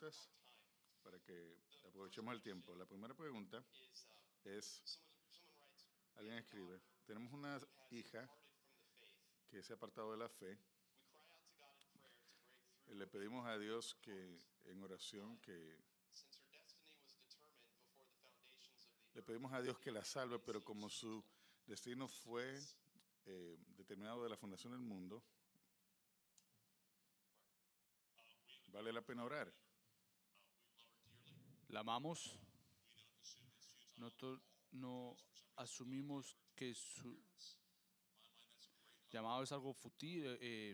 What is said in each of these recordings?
preguntas para que aprovechemos el tiempo. La primera pregunta es, alguien escribe, tenemos una hija que se ha apartado de la fe. Le pedimos a Dios que en oración le pedimos a Dios que la salve, pero como su destino fue determinado de la fundación del mundo, vale la pena orar. La amamos. Nosotros no asumimos que su llamado es algo fútil.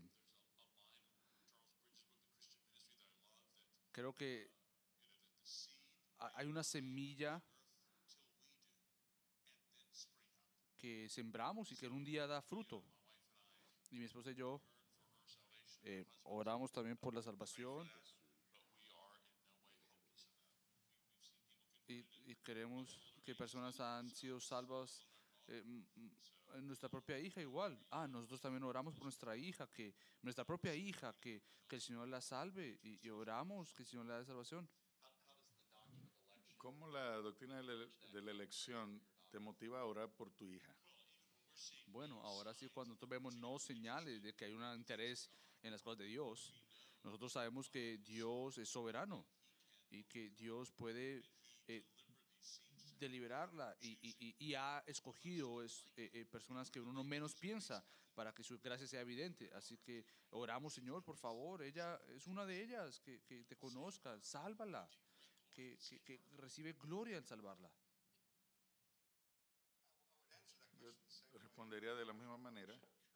Creo que hay una semilla que sembramos y que en un día da fruto. Y mi esposa y yo oramos también por la salvación y queremos que personas han sido salvas. Nuestra propia hija igual. Nosotros también oramos por nuestra hija, que nuestra propia hija, que el Señor la salve y oramos que el Señor le dé salvación. ¿Cómo la doctrina de la elección te motiva a orar por tu hija? Bueno, ahora sí, cuando nosotros vemos no señales de que hay un interés en las cosas de Dios, nosotros sabemos que Dios es soberano y que Dios puede deliberarla y ha escogido personas que uno menos piensa para que su gracia sea evidente. Así que oramos, Señor, por favor, ella es una de ellas, que te conozca, sálvala, que recibe gloria al salvarla. Yo respondería de la misma manera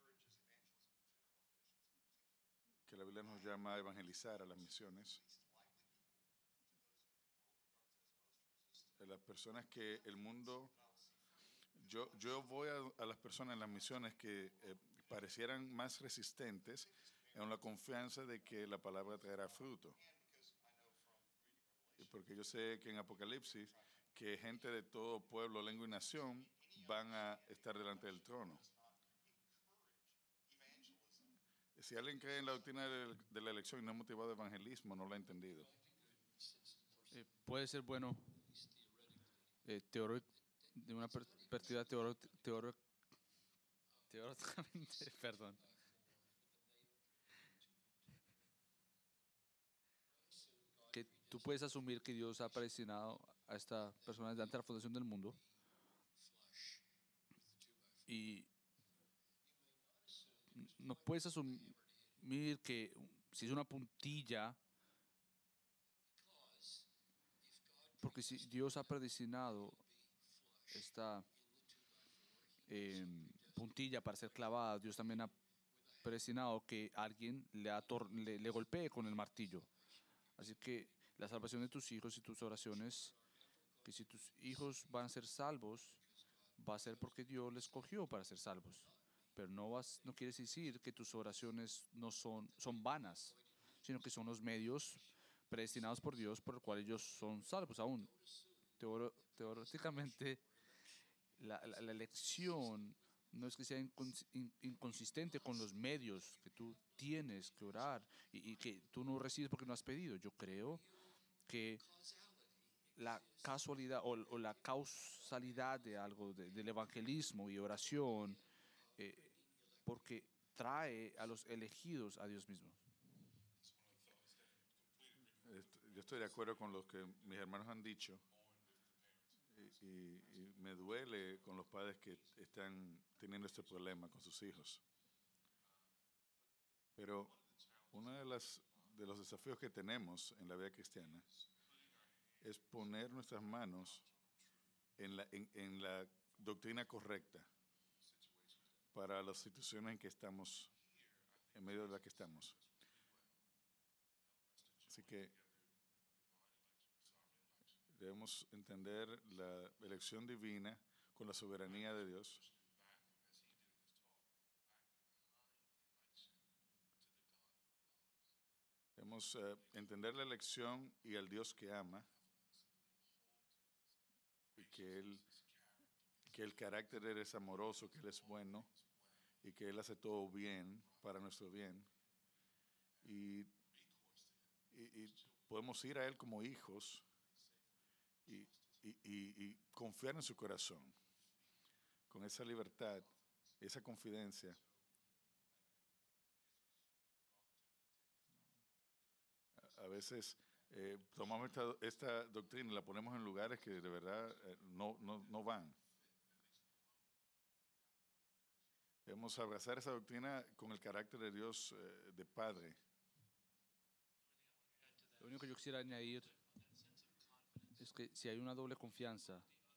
que la Biblia nos llama a evangelizar a las misiones. A las personas que el mundo... Yo voy a las personas en las misiones que parecieran más resistentes en la confianza de que la palabra traerá fruto. Y porque yo sé que en Apocalipsis que gente de todo pueblo, lengua y nación van a estar delante del trono. Si alguien cree en la doctrina de la elección y no es motivado de evangelismo, no lo ha entendido. Puede ser bueno de una perspectiva teóricamente, perdón. Que tú puedes asumir que Dios ha predestinado a esta persona desde antes de la fundación del mundo y no puedes asumir que si es una puntilla, porque si Dios ha predestinado esta puntilla para ser clavada, Dios también ha predestinado que alguien le golpee con el martillo. Así que la salvación de tus hijos y tus oraciones, que si tus hijos van a ser salvos, va a ser porque Dios les escogió para ser salvos. Pero no quieres decir que tus oraciones no son vanas, sino que son los medios predestinados por Dios por el cual ellos son salvos aún. Teóricamente, la elección no es que sea inconsistente con los medios que tú tienes que orar y que tú no recibes porque no has pedido. Yo creo que la casualidad o la causalidad de algo, del evangelismo y oración, eh, porque trae a los elegidos a Dios mismo. Yo estoy de acuerdo con lo que mis hermanos han dicho y me duele con los padres que están teniendo este problema con sus hijos. Pero uno de los desafíos que tenemos en la vida cristiana es poner nuestras manos en la doctrina correcta para las situaciones en que estamos, en medio de las que estamos. Así que debemos entender la elección divina con la soberanía de Dios. Debemos entender la elección y al Dios que ama y que el carácter de Él es amoroso, que Él es bueno y que Él hace todo bien para nuestro bien. Y podemos ir a Él como hijos y, y confiar en su corazón, con esa libertad, esa confidencia. A veces tomamos esta doctrina y la ponemos en lugares que de verdad no van. Debemos abrazar esa doctrina con el carácter de Dios de Padre. Lo único que yo quisiera añadir es que si hay una doble confianza,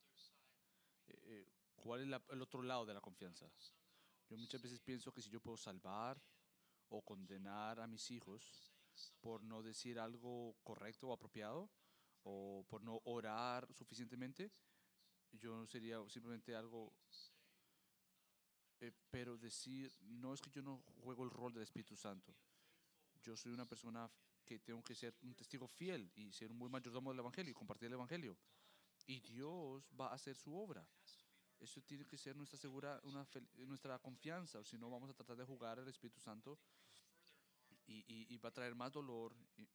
¿cuál es el otro lado de la confianza? Yo muchas veces pienso que si yo puedo salvar o condenar a mis hijos por no decir algo correcto o apropiado, o por no orar suficientemente, yo sería simplemente algo. Pero decir, no es que yo no juego el rol del Espíritu Santo. Yo soy una persona que tengo que ser un testigo fiel y ser un buen mayordomo del Evangelio y compartir el Evangelio. Y Dios va a hacer su obra. Eso tiene que ser nuestra nuestra confianza, o si no vamos a tratar de jugar al Espíritu Santo y va a traer más dolor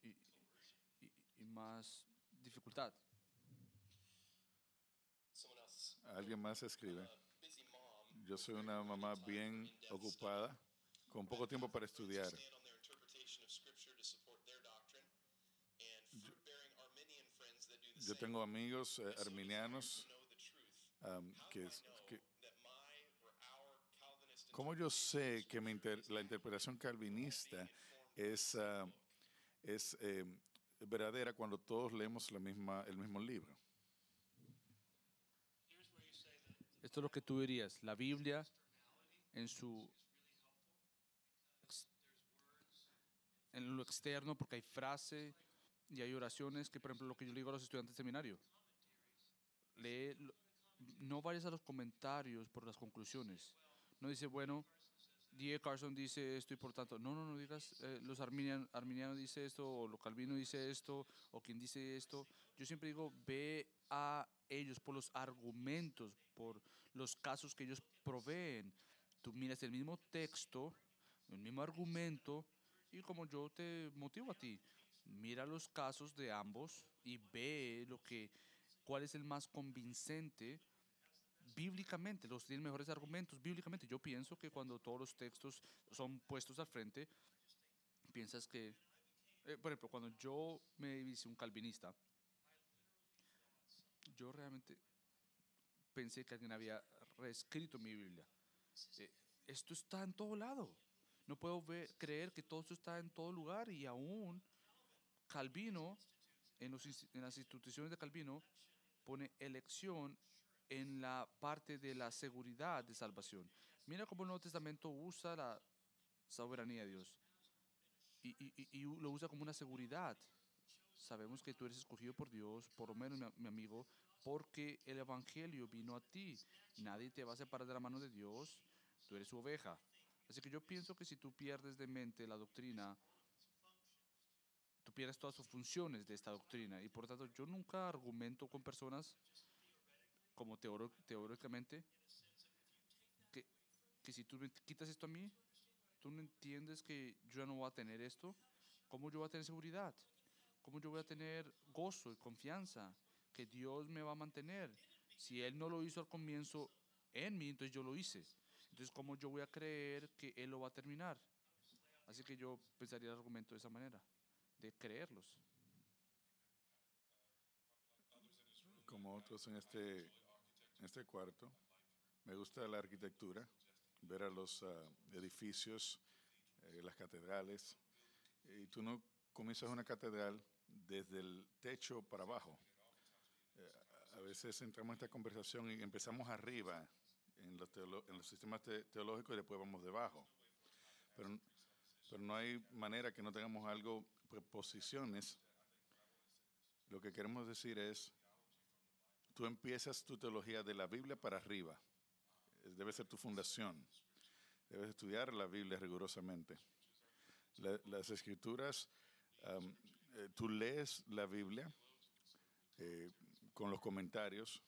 y más dificultad. Alguien más escribe. Yo soy una mamá bien ocupada, con poco tiempo para estudiar. Yo tengo amigos arminianos que ¿cómo yo sé que la interpretación calvinista es verdadera cuando todos leemos el mismo libro? Esto es lo que tú dirías. La Biblia en su en lo externo, porque hay frase y hay oraciones que, por ejemplo, lo que yo le digo a los estudiantes de seminario, lee, no vayas a los comentarios por las conclusiones. No dice, bueno, D.A. Carson dice esto y por tanto, no digas, los arminianos dice esto, o lo Calvino dice esto, o quien dice esto. Yo siempre digo, ve a ellos por los argumentos, por los casos que ellos proveen. Tú miras el mismo texto, el mismo argumento, y como yo te motivo a ti, mira los casos de ambos y ve cuál es el más convincente bíblicamente, los tienen mejores argumentos bíblicamente. Yo pienso que cuando todos los textos son puestos al frente, piensas que, por ejemplo, cuando yo me hice un calvinista, yo realmente pensé que alguien había reescrito mi Biblia. Esto está en todo lado. No puedo creer que todo esto está en todo lugar y aún Calvino, en las instituciones de Calvino, pone elección en la parte de la seguridad de salvación. Mira cómo el Nuevo Testamento usa la soberanía de Dios y lo usa como una seguridad. Sabemos que tú eres escogido por Dios, por lo menos mi amigo, porque el Evangelio vino a ti. Nadie te va a separar de la mano de Dios, tú eres su oveja. Así que yo pienso que si tú pierdes de mente la doctrina, tú pierdes todas sus funciones de esta doctrina. Y por lo tanto, yo nunca argumento con personas como teóricamente que, que si tú me quitas esto a mí, tú no entiendes que yo ya no voy a tener esto. ¿Cómo yo voy a tener seguridad? ¿Cómo yo voy a tener gozo y confianza que Dios me va a mantener? Si Él no lo hizo al comienzo en mí, entonces yo lo hice. Entonces, ¿cómo yo voy a creer que Él lo va a terminar? Así que yo pensaría el argumento de esa manera, de creerlos. Como otros en este cuarto, me gusta la arquitectura, ver a los edificios, las catedrales. Y tú no comienzas una catedral desde el techo para abajo. A veces entramos en esta conversación y empezamos arriba en los sistemas teológicos y después vamos debajo. Pero no hay manera que no tengamos algo, preposiciones. Lo que queremos decir es, tú empiezas tu teología de la Biblia para arriba. Debe ser tu fundación. Debes estudiar la Biblia rigurosamente. Las escrituras, tú lees la Biblia con los comentarios.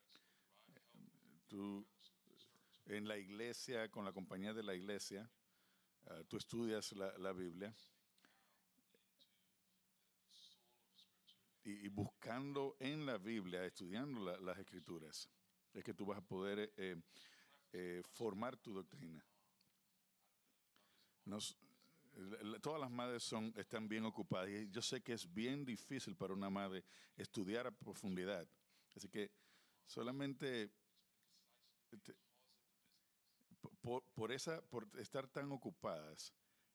Tú en la iglesia, con la compañía de la iglesia, tú estudias la Biblia. y buscando en la Biblia, estudiando las Escrituras, es que tú vas a poder formar tu doctrina. Nos- Todas las madres están bien ocupadas y yo sé que es bien difícil para una madre estudiar a profundidad. Así que solamente este, por estar tan ocupadas,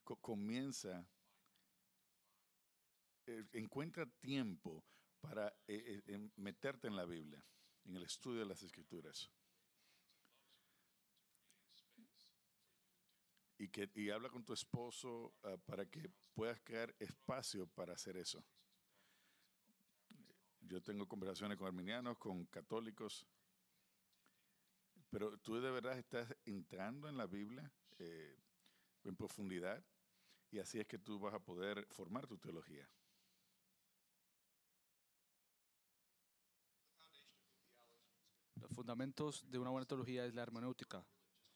encuentra tiempo para meterte en la Biblia, en el estudio de las Escrituras. Y habla con tu esposo para que puedas crear espacio para hacer eso. Yo tengo conversaciones con arminianos, con católicos, pero tú de verdad estás entrando en la Biblia en profundidad y así es que tú vas a poder formar tu teología. Los fundamentos de una buena teología es la hermenéutica.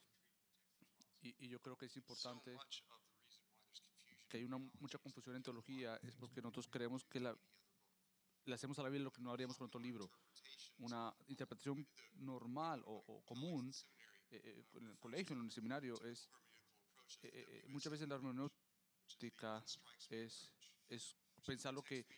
Y yo creo que es importante que hay mucha confusión en teología, es porque nosotros creemos que le hacemos a la Biblia lo que no haríamos con otro libro. Una interpretación normal o común en el colegio, en el seminario, es muchas veces la hermenéutica es pensar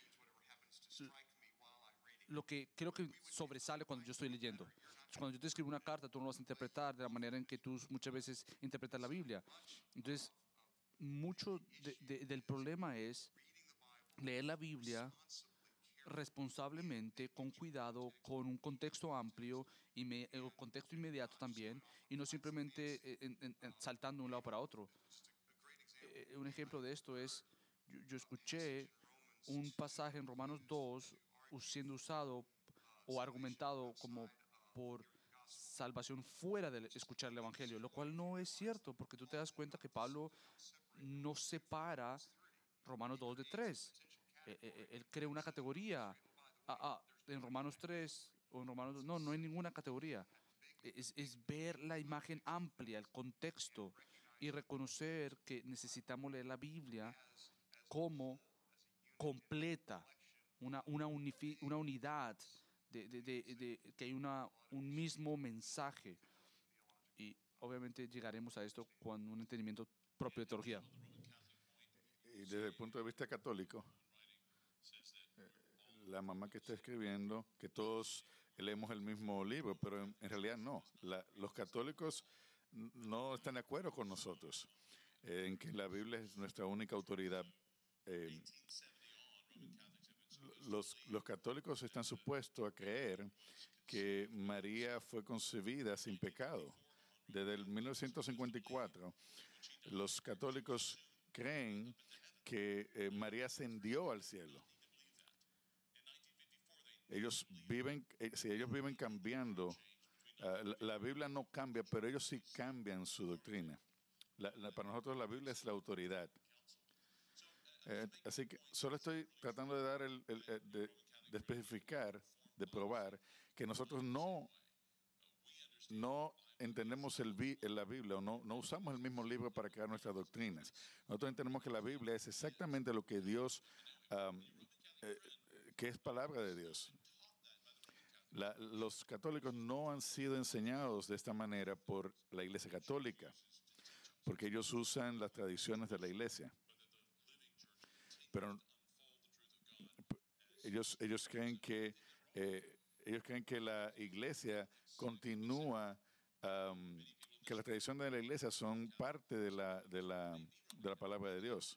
lo que creo que sobresale cuando yo estoy leyendo. Entonces, cuando yo te escribo una carta, tú no vas a interpretar de la manera en que tú muchas veces interpretas la Biblia. Entonces, mucho del problema es leer la Biblia responsablemente, con cuidado, con un contexto amplio y contexto inmediato también, y no simplemente saltando de un lado para otro. Un ejemplo de esto es, yo escuché un pasaje en Romanos 2 siendo usado o argumentado como por salvación fuera de escuchar el Evangelio, lo cual no es cierto, porque tú te das cuenta que Pablo no separa Romanos 2 de 3. Él crea una categoría. En Romanos 3 o en Romanos 2, no hay ninguna categoría. Es ver la imagen amplia, el contexto y reconocer que necesitamos leer la Biblia como completa, una unidad, que hay un mismo mensaje. Y obviamente llegaremos a esto con un entendimiento propio de teología. Y desde el punto de vista católico, la mamá que está escribiendo, que todos leemos el mismo libro, pero en realidad no. Los católicos no están de acuerdo con nosotros en que la Biblia es nuestra única autoridad. Eh, los católicos están supuestos a creer que María fue concebida sin pecado. Desde el 1954, los católicos creen que María ascendió al cielo. Si ellos viven cambiando, la Biblia no cambia, pero ellos sí cambian su doctrina. Para nosotros la Biblia es la autoridad. Así que solo estoy tratando de dar de especificar, de probar que nosotros no entendemos la Biblia o no usamos el mismo libro para crear nuestras doctrinas. Nosotros entendemos que la Biblia es exactamente lo que Dios, que es palabra de Dios. Los católicos no han sido enseñados de esta manera por la Iglesia Católica, porque ellos usan las tradiciones de la Iglesia. Pero ellos creen que la Iglesia continúa, que las tradiciones de la Iglesia son parte de la palabra de Dios.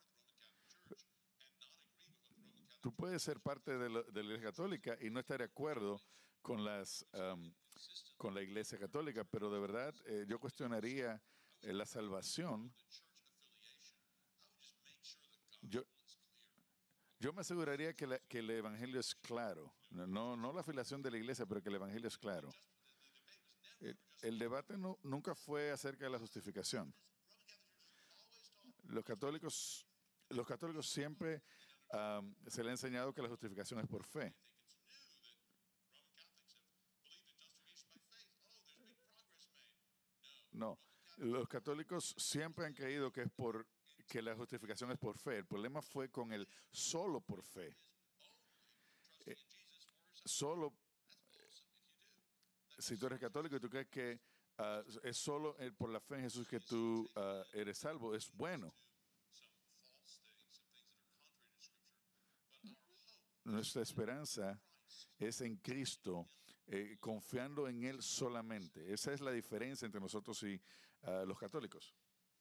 Tú puedes ser parte de la Iglesia Católica y no estar de acuerdo con la Iglesia Católica, pero de verdad yo cuestionaría la salvación. Yo me aseguraría que el Evangelio es claro, no la afiliación de la Iglesia, pero que el Evangelio es claro. El debate nunca fue acerca de la justificación. Los católicos siempre se les ha enseñado que la justificación es por fe. No, los católicos siempre han creído que la justificación es por fe. El problema fue con el solo por fe. solo, si tú eres católico y tú crees que es solo por la fe en Jesús que tú eres salvo, es bueno. Nuestra esperanza es en Cristo, confiando en Él solamente. Esa es la diferencia entre nosotros y los católicos.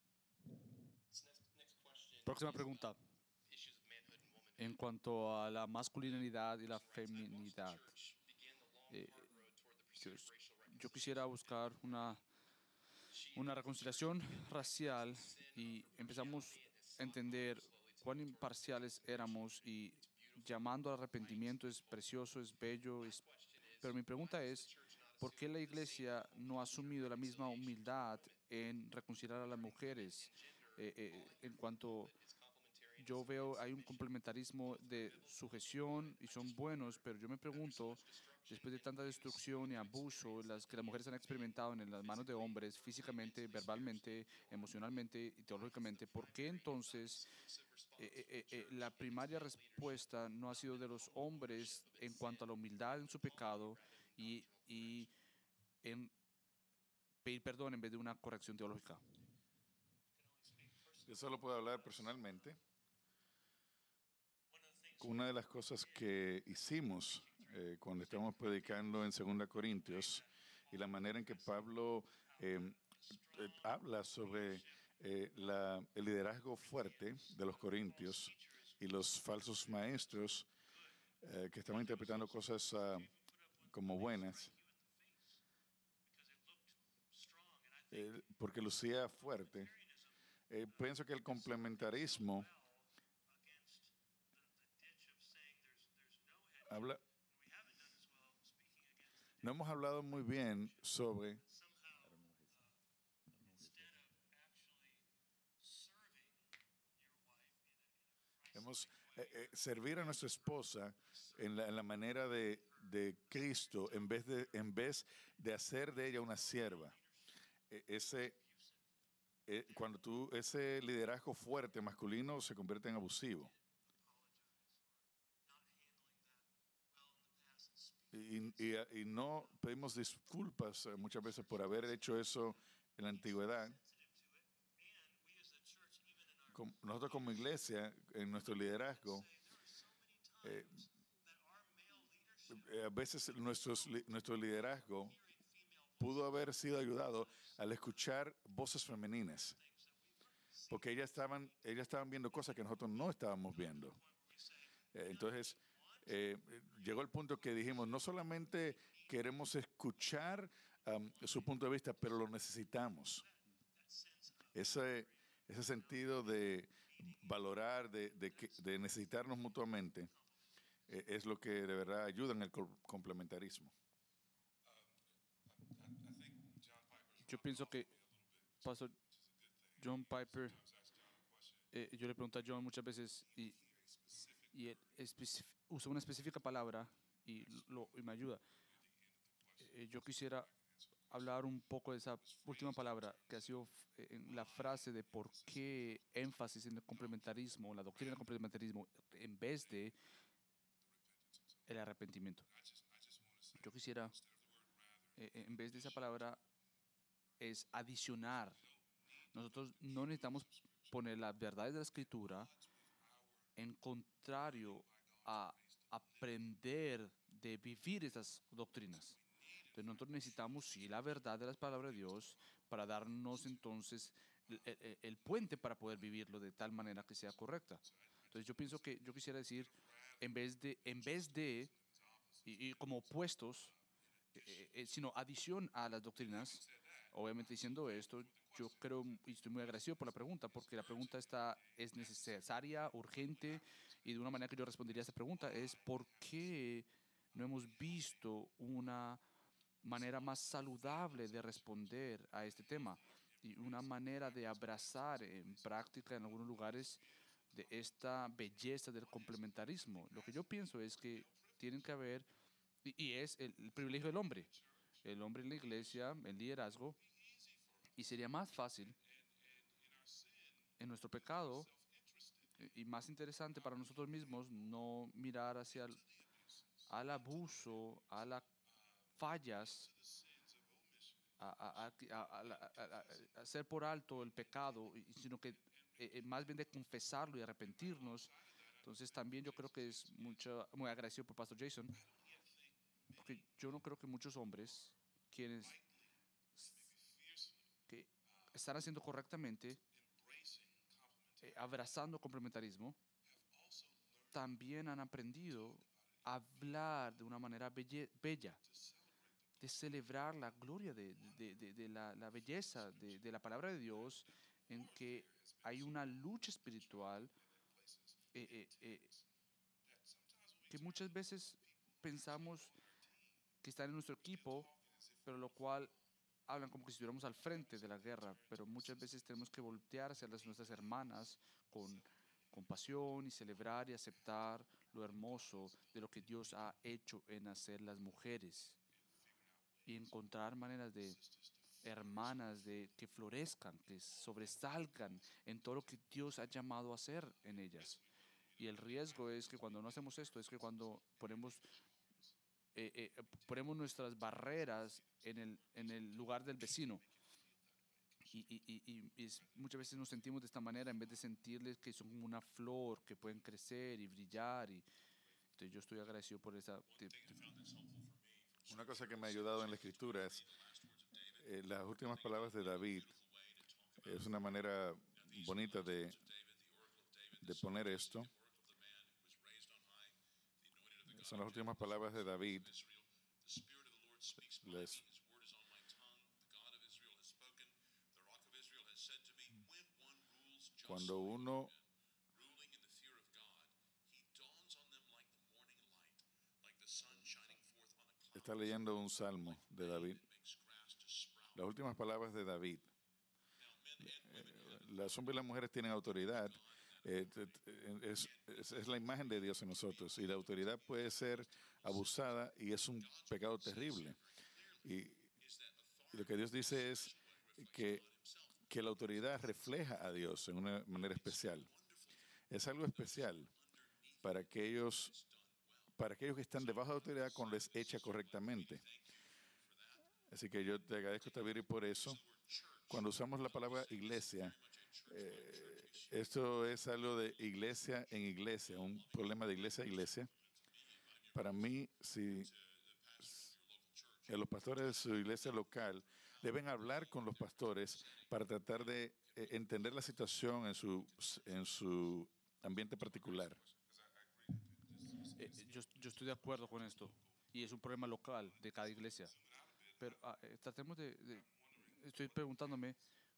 Próxima pregunta. En cuanto a la masculinidad y la feminidad, eh, yo, yo quisiera buscar una reconciliación racial y empezamos a entender cuán imparciales éramos y llamando al arrepentimiento es precioso, es bello, pero mi pregunta es, ¿por qué la iglesia no ha asumido la misma humildad en reconciliar a las mujeres? En cuanto yo veo, hay un complementarismo de sujeción y son buenos, pero yo me pregunto, después de tanta destrucción y abuso, las que las mujeres han experimentado en las manos de hombres, físicamente, verbalmente, emocionalmente y teológicamente, ¿por qué entonces la primaria respuesta no ha sido de los hombres en cuanto a la humildad en su pecado y en pedir perdón en vez de una corrección teológica? Yo solo puedo hablar personalmente. Una de las cosas que hicimos cuando estamos predicando en 2 Corintios y la manera en que Pablo habla sobre el liderazgo fuerte de los corintios y los falsos maestros que estaban interpretando cosas como buenas, porque lucía fuerte. Pienso que el complementarismo habla. No hemos hablado muy bien sobre servir a nuestra esposa en la manera de Cristo en vez de hacer de ella una sierva. Ese liderazgo fuerte masculino se convierte en abusivo. Y no pedimos disculpas muchas veces por haber hecho eso en la antigüedad. Nosotros como iglesia, en nuestro liderazgo, a veces nuestro liderazgo pudo haber sido ayudado al escuchar voces femeninas, porque ellas estaban viendo cosas que nosotros no estábamos viendo. Entonces, llegó el punto que dijimos, no solamente queremos escuchar su punto de vista, pero lo necesitamos. Ese sentido de valorar, de necesitarnos mutuamente, es lo que de verdad ayuda en el complementarismo. Yo pienso que Pastor John Piper, yo le pregunto a John muchas veces y él usa una específica palabra y me ayuda. Yo quisiera hablar un poco de esa última palabra que ha sido en la frase de por qué énfasis en el complementarismo, la doctrina del complementarismo, en vez de el arrepentimiento. Yo quisiera, en vez de esa palabra, es adicionar. Nosotros no necesitamos poner las verdades de la Escritura en contrario a aprender de vivir esas doctrinas. Entonces nosotros necesitamos, sí, la verdad de las palabras de Dios para darnos entonces el puente para poder vivirlo de tal manera que sea correcta. Entonces yo pienso que yo quisiera decir, en vez de y como opuestos, sino adición a las doctrinas. Obviamente diciendo esto, yo creo y estoy muy agradecido por la pregunta, porque la pregunta es necesaria, urgente, y de una manera que yo respondería a esta pregunta es ¿por qué no hemos visto una manera más saludable de responder a este tema? Y una manera de abrazar en práctica en algunos lugares de esta belleza del complementarismo. Lo que yo pienso es que tienen que haber, y es el privilegio del hombre, el hombre en la iglesia, el liderazgo, y sería más fácil en nuestro pecado y más interesante para nosotros mismos no mirar al abuso, a las fallas, a hacer por alto el pecado, sino que más bien de confesarlo y arrepentirnos. Entonces también yo creo que es muy agradecido por Pastor Jason, porque yo no creo que muchos hombres quienes que están haciendo correctamente, abrazando complementarismo, también han aprendido a hablar de una manera bella, de celebrar la gloria de la belleza de la palabra de Dios, en que hay una lucha espiritual eh, eh, eh, que muchas veces pensamos que están en nuestro equipo, pero lo cual hablan como que si estuviéramos al frente de la guerra, pero muchas veces tenemos que voltear hacia nuestras hermanas con compasión y celebrar y aceptar lo hermoso de lo que Dios ha hecho en hacer las mujeres y encontrar maneras de hermanas de que florezcan, que sobresalgan en todo lo que Dios ha llamado a hacer en ellas. Y el riesgo es que cuando no hacemos esto, es que cuando ponemos nuestras barreras en el lugar del vecino. Muchas veces nos sentimos de esta manera en vez de sentirles que son como una flor que pueden crecer y brillar. Entonces yo estoy agradecido por esa. Una cosa que me ha ayudado en la escritura es las últimas palabras de David. Es una manera bonita de poner esto. Son las últimas palabras de David. Les, cuando uno está leyendo un salmo de David, las últimas palabras de David, los hombres y las mujeres tienen autoridad, es la imagen de Dios en nosotros y la autoridad puede ser abusada y es un pecado terrible. Y lo que Dios dice es que, que la autoridad refleja a Dios en una manera especial. Es algo especial para aquellos que están debajo de autoridad cuando les hecha correctamente. Así que yo te agradezco, Tabiri, por eso. Cuando usamos la palabra iglesia, esto es algo de iglesia en iglesia, un problema de iglesia a iglesia. Para mí, si los pastores de su iglesia local deben hablar con los pastores para tratar de entender la situación en su ambiente particular. Yo estoy de acuerdo con esto y es un problema local de cada iglesia. Pero tratemos estoy preguntándome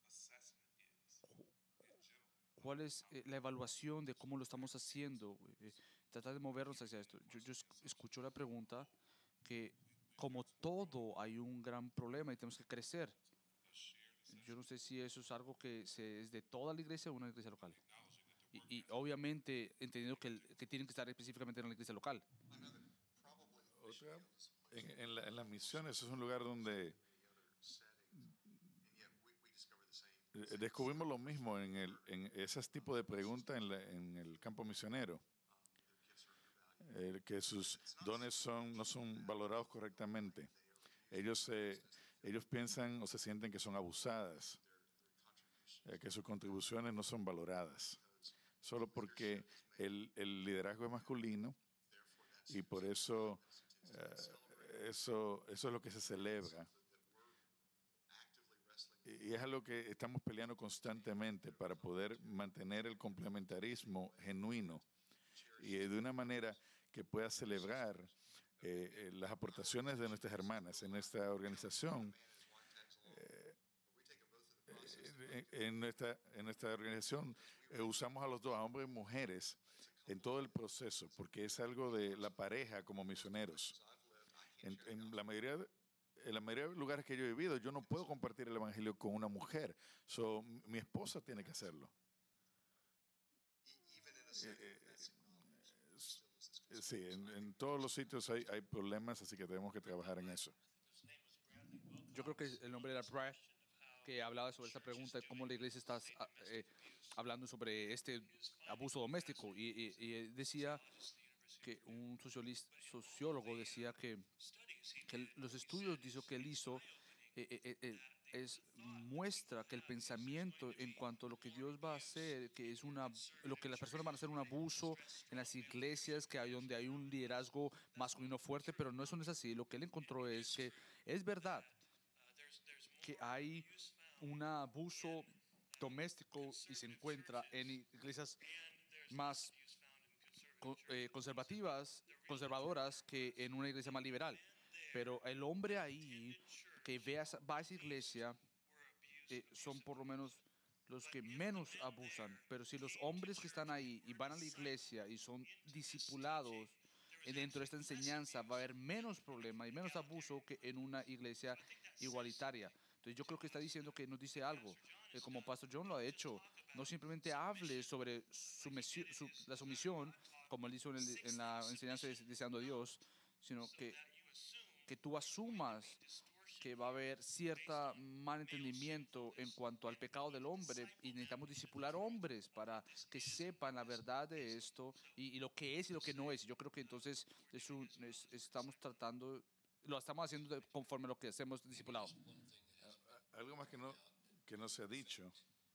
cuál es la evaluación de cómo lo estamos haciendo. Tratar de movernos hacia esto. Yo escucho la pregunta que como todo hay un gran problema y tenemos que crecer. Yo no sé si eso es algo que es de toda la iglesia o una iglesia local. Y obviamente entendiendo que tienen que estar específicamente en la iglesia local. Otra, en las misiones es un lugar donde descubrimos lo mismo en ese tipo de preguntas en el campo misionero, que sus dones no son valorados correctamente. Ellos piensan o se sienten que son abusadas, que sus contribuciones no son valoradas, solo porque el liderazgo es masculino y por eso eso es lo que se celebra. Y es algo que estamos peleando constantemente para poder mantener el complementarismo genuino y de una manera que pueda celebrar las aportaciones de nuestras hermanas en nuestra organización. En nuestra organización usamos a los dos, a hombres y mujeres, en todo el proceso, porque es algo de la pareja como misioneros. En la mayoría de lugares que yo he vivido, yo no puedo compartir el evangelio con una mujer. Mi esposa tiene que hacerlo. Sí, en todos los sitios hay problemas, así que tenemos que trabajar en eso. Yo creo que el nombre era Brad, que hablaba sobre esta pregunta de cómo la iglesia está hablando sobre este abuso doméstico. Y decía que un sociólogo decía que los estudios que él hizo muestra que el pensamiento en cuanto a lo que Dios va a hacer, que es lo que las personas van a hacer un abuso en las iglesias, que hay donde hay un liderazgo masculino fuerte, pero eso no es así. Lo que él encontró es que es verdad que hay un abuso doméstico y se encuentra en iglesias más conservadoras que en una iglesia más liberal. Pero el hombre ahí que va a esa iglesia son por lo menos los que menos abusan. Pero si los hombres que están ahí y van a la iglesia y son discipulados dentro de esta enseñanza, va a haber menos problema y menos abuso que en una iglesia igualitaria. Entonces yo creo que está diciendo que nos dice algo, como Pastor John lo ha hecho. No simplemente hable sobre la sumisión, como él hizo en la enseñanza de Deseando a Dios, sino que tú asumas que va a haber cierto malentendimiento en cuanto al pecado del hombre y necesitamos discipular hombres para que sepan la verdad de esto y lo que es y lo que no es. Y yo creo que entonces estamos tratando, lo estamos haciendo conforme a lo que hacemos discipulado. Algo más que no se ha dicho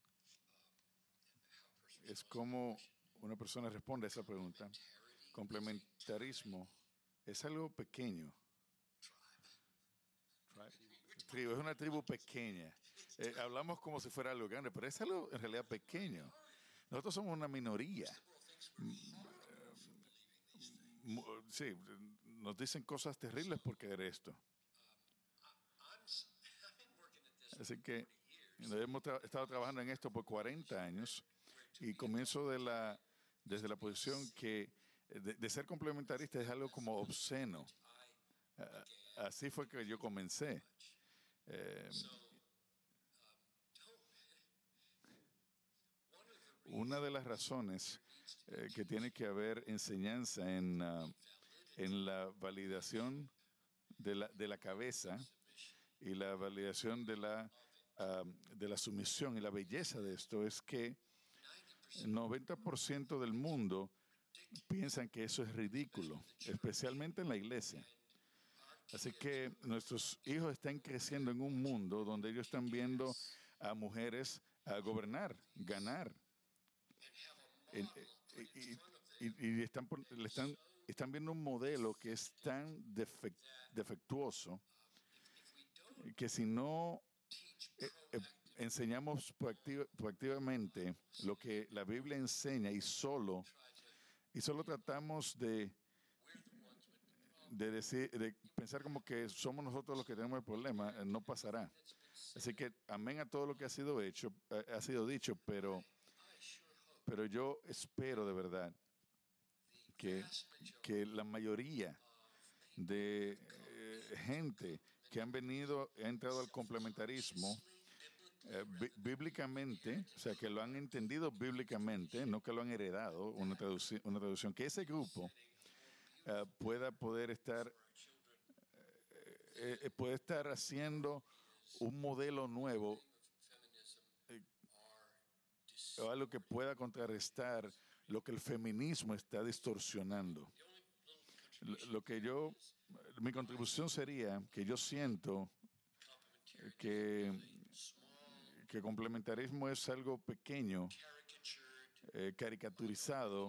es cómo una persona responde a esa pregunta. Complementarismo es algo pequeño. Tribu, es una tribu pequeña. Hablamos como si fuera algo grande, pero es algo en realidad pequeño. Nosotros somos una minoría. Sí, nos dicen cosas terribles por creer esto. Así que hemos estado trabajando en esto por 40 años y comienzo desde la posición que de ser complementarista es algo como obsceno. Así fue que yo comencé. Una de las razones que tiene que haber enseñanza en la validación de la cabeza y la validación de la sumisión y la belleza de esto es que el 90% del mundo piensan que eso es ridículo, especialmente en la iglesia. Así que nuestros hijos están creciendo en un mundo donde ellos están viendo a mujeres a gobernar, ganar. Y están viendo un modelo que es tan defectuoso que si no enseñamos proactivamente lo que la Biblia enseña y solo tratamos de pensar como que somos nosotros los que tenemos el problema, no pasará. Así que amén a todo lo que ha sido dicho, pero yo espero de verdad que la mayoría de gente que ha entrado al complementarismo bíblicamente, o sea, que lo han entendido bíblicamente, no que lo han heredado, una traducción, que ese grupo pueda poder estar haciendo un modelo nuevo o algo que pueda contrarrestar lo que el feminismo está distorsionando. Mi contribución sería que yo siento que complementarismo es algo pequeño, caricaturizado,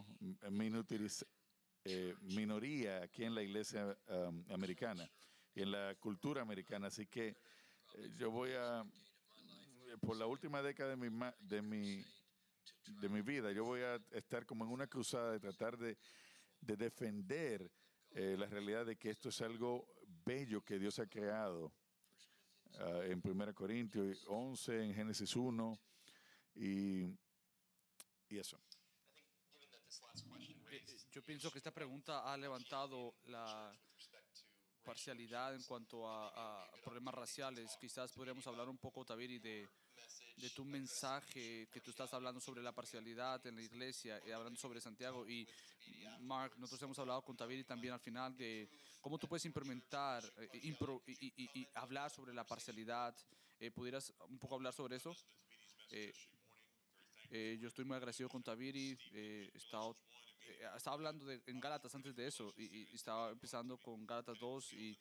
minoría aquí en la iglesia americana y en la cultura americana. Así que yo voy por la última década de mi vida, yo voy a estar como en una cruzada de tratar de defender la realidad de que esto es algo bello que Dios ha creado en 1 Corintios 11, en Génesis 1 y eso. Yo pienso que esta pregunta ha levantado la parcialidad en cuanto a problemas raciales. Quizás podríamos hablar un poco, Taviri, de tu mensaje que tú estás hablando sobre la parcialidad en la iglesia, hablando sobre Santiago. Y Mark, nosotros hemos hablado con Taviri también al final de cómo tú puedes implementar y hablar sobre la parcialidad. ¿Pudieras un poco hablar sobre eso? Yo estoy muy agradecido con Taviri. Estaba hablando en Gálatas antes de eso y estaba empezando con Gálatas 2 y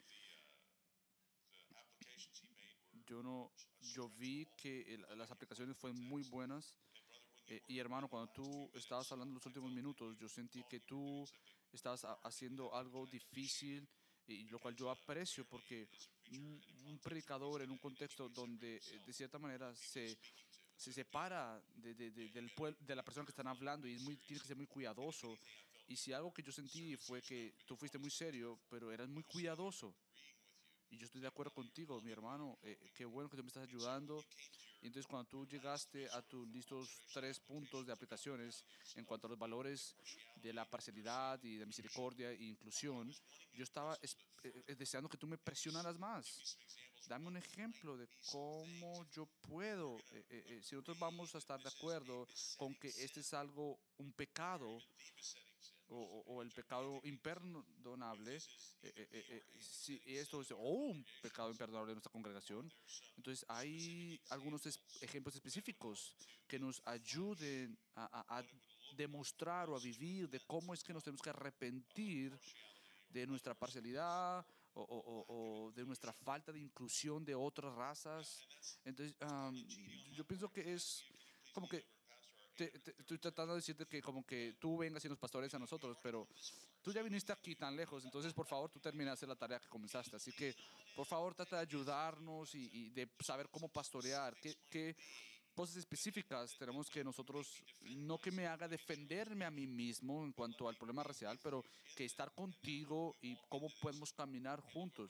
yo no, yo vi que las aplicaciones fueron muy buenas. Y hermano, cuando tú estabas hablando los últimos minutos, yo sentí que tú estabas haciendo algo difícil y lo cual yo aprecio porque un predicador en un contexto donde de cierta manera se separa de la persona que están hablando y tiene que ser muy cuidadoso. Y si algo que yo sentí fue que tú fuiste muy serio, pero eras muy cuidadoso. Y yo estoy de acuerdo contigo, mi hermano. Qué bueno que tú me estás ayudando. Y entonces cuando tú llegaste a tus listos 3 puntos de aplicaciones en cuanto a los valores de la parcialidad y de misericordia e inclusión, yo estaba deseando que tú me presionaras más. Dame un ejemplo de cómo yo puedo, si nosotros vamos a estar de acuerdo con que este es algo, un pecado, o el pecado imperdonable, si esto es un pecado imperdonable en nuestra congregación, entonces hay algunos ejemplos específicos que nos ayuden a demostrar o a vivir de cómo es que nos tenemos que arrepentir de nuestra parcialidad o de nuestra falta de inclusión de otras razas. Entonces, yo pienso que es como que estoy tratando de decirte que como que tú vengas y nos pastores a nosotros, pero tú ya viniste aquí tan lejos, entonces por favor tú terminaste la tarea que comenzaste. Así que por favor trata de ayudarnos y de saber cómo pastorear, qué cosas específicas tenemos que nosotros, no que me haga defenderme a mí mismo en cuanto al problema racial, pero que estar contigo y cómo podemos caminar juntos.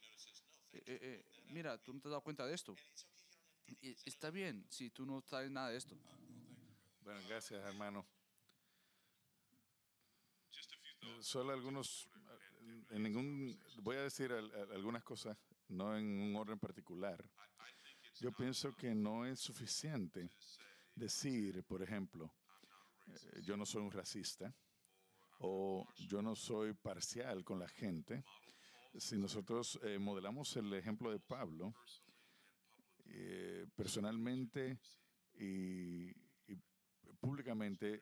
Mira, tú no te has dado cuenta de esto. Y está bien si tú no sabes nada de esto. Bueno, gracias, hermano. Solo algunos, voy a decir algunas cosas, no en un orden particular. Yo pienso que no es suficiente decir, por ejemplo, yo no soy un racista o yo no soy parcial con la gente. Si nosotros modelamos el ejemplo de Pablo, personalmente y públicamente,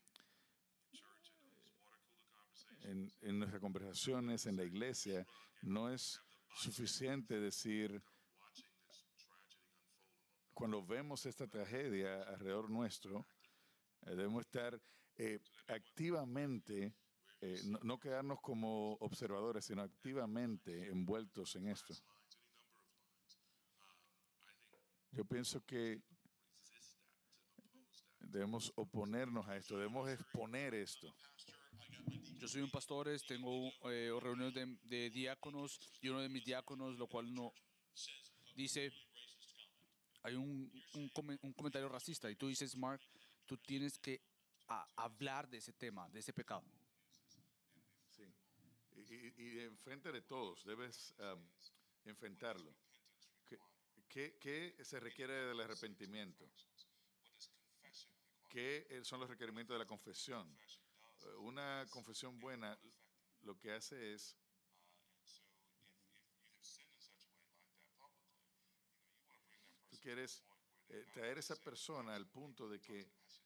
en nuestras conversaciones en la iglesia, no es suficiente decir, cuando vemos esta tragedia alrededor nuestro, debemos estar activamente, no quedarnos como observadores, sino activamente envueltos en esto. Yo pienso que debemos oponernos a esto, debemos exponer esto. Yo soy un pastor, tengo reuniones de diáconos y uno de mis diáconos, lo cual no dice, hay un comentario racista y tú dices, Mark, tú tienes que hablar de ese tema, de ese pecado. Sí. Y enfrente de todos, debes enfrentarlo. ¿Qué se requiere del arrepentimiento? ¿Qué son los requerimientos de la confesión? Una confesión buena lo que hace es tú quieres traer a esa persona al punto de que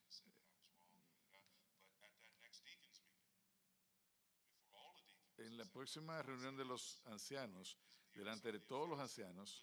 en la próxima reunión de los ancianos, delante de todos los ancianos,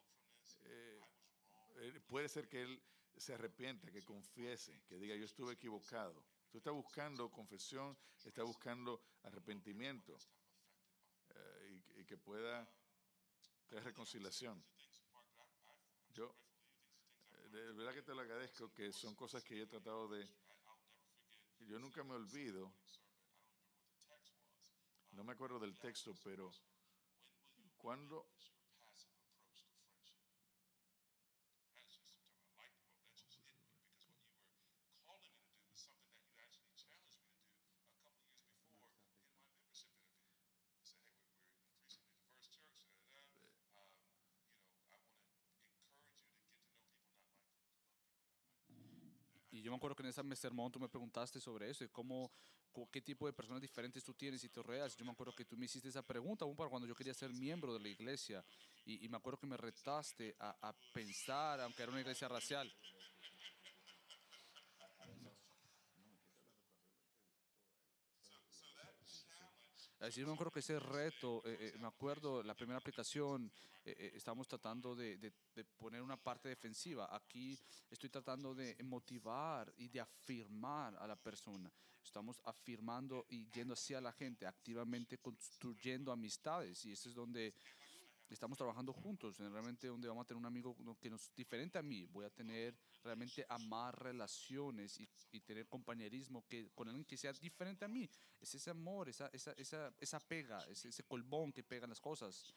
puede ser que él se arrepienta, que confiese, que diga yo estuve equivocado. Tú estás buscando confesión, estás buscando arrepentimiento y que pueda tener reconciliación. Yo, de verdad que te lo agradezco, que son cosas que yo he tratado de... Yo nunca me olvido, no me acuerdo del texto, pero cuando... Y yo me acuerdo que en ese sermón tú me preguntaste sobre eso, y qué tipo de personas diferentes tú tienes y te rodeas. Yo me acuerdo que tú me hiciste esa pregunta aún para cuando yo quería ser miembro de la iglesia. Y me acuerdo que me retaste a pensar, aunque era una iglesia racial. Así me acuerdo que ese reto, me acuerdo la primera aplicación, estamos tratando de poner una parte defensiva. Aquí estoy tratando de motivar y de afirmar a la persona. Estamos afirmando y yendo hacia la gente, activamente construyendo amistades. Y eso es donde estamos trabajando juntos, realmente donde vamos a tener un amigo que nos diferente a mí. Voy a tener realmente amar relaciones y tener compañerismo con alguien que sea diferente a mí. Es ese amor, esa pega, ese colbón que pegan las cosas.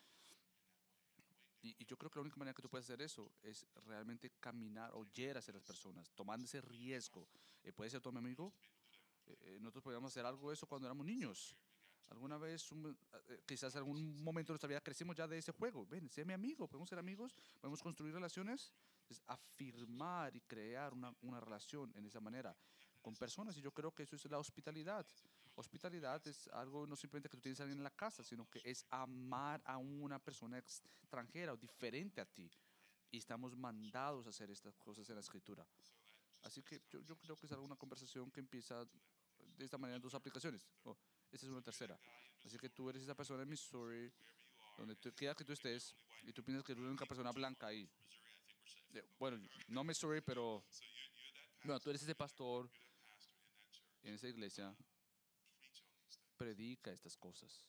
Y yo creo que la única manera que tú puedes hacer eso es realmente caminar, oyer hacia las personas, tomando ese riesgo. Puede ser tu amigo. Nosotros podíamos hacer algo de eso cuando éramos niños. Alguna vez, quizás en algún momento de nuestra vida crecimos ya de ese juego. Ven, sé mi amigo, podemos ser amigos, podemos construir relaciones. Es afirmar y crear una relación en esa manera con personas. Y yo creo que eso es la hospitalidad. Hospitalidad es algo no simplemente que tú tienes a alguien en la casa, sino que es amar a una persona extranjera o diferente a ti. Y estamos mandados a hacer estas cosas en la escritura. Así que yo creo que es alguna conversación que empieza de esta manera en dos aplicaciones. Oh, esta es una tercera. Así que tú eres esa persona en Missouri, donde tú quieras que tú estés, y tú piensas que eres la única persona blanca ahí. Bueno, no Missouri, pero bueno, tú eres ese pastor en esa iglesia, predica estas cosas.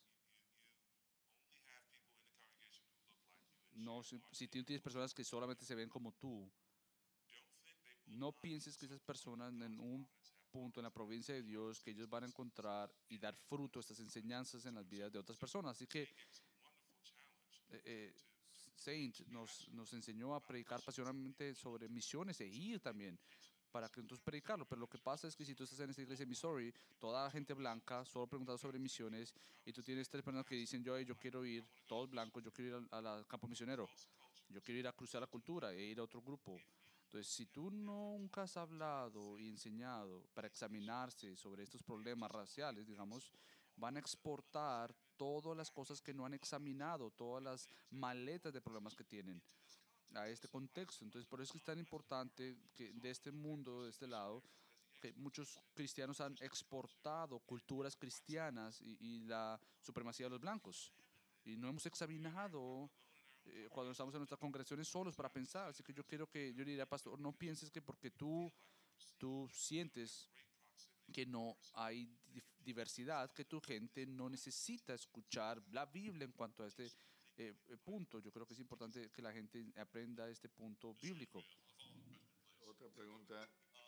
No, si tú tienes personas que solamente se ven como tú, no pienses que esas personas en un punto en la provincia de Dios, que ellos van a encontrar y dar fruto a estas enseñanzas en las vidas de otras personas. Así que eh, eh, Saint nos enseñó a predicar apasionadamente sobre misiones e ir también para que entonces predicarlo. Pero lo que pasa es que si tú estás en esta iglesia de Missouri, toda la gente blanca solo preguntando sobre misiones y tú tienes tres personas que dicen yo quiero ir, todos blancos, yo quiero ir al campo misionero, yo quiero ir a cruzar la cultura e ir a otro grupo. Entonces, si tú nunca has hablado y enseñado para examinarse sobre estos problemas raciales, digamos, van a exportar todas las cosas que no han examinado, todas las maletas de problemas que tienen a este contexto. Entonces, por eso es tan importante que de este mundo, de este lado, que muchos cristianos han exportado culturas cristianas y la supremacía de los blancos. Y no hemos examinado cuando estamos en nuestras congregaciones solos para pensar. Así que yo quiero que, yo le diría, pastor, no pienses que porque tú sientes que no hay diversidad, que tu gente no necesita escuchar la Biblia en cuanto a este punto. Yo creo que es importante que la gente aprenda este punto bíblico. Otra pregunta.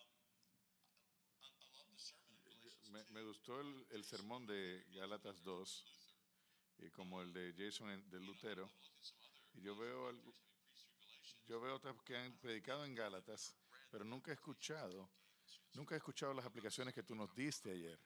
Me gustó el sermón de Gálatas 2 y como el de Jason de Lutero. Y yo veo otras que han predicado en Gálatas, pero nunca he escuchado las aplicaciones que tú nos diste ayer.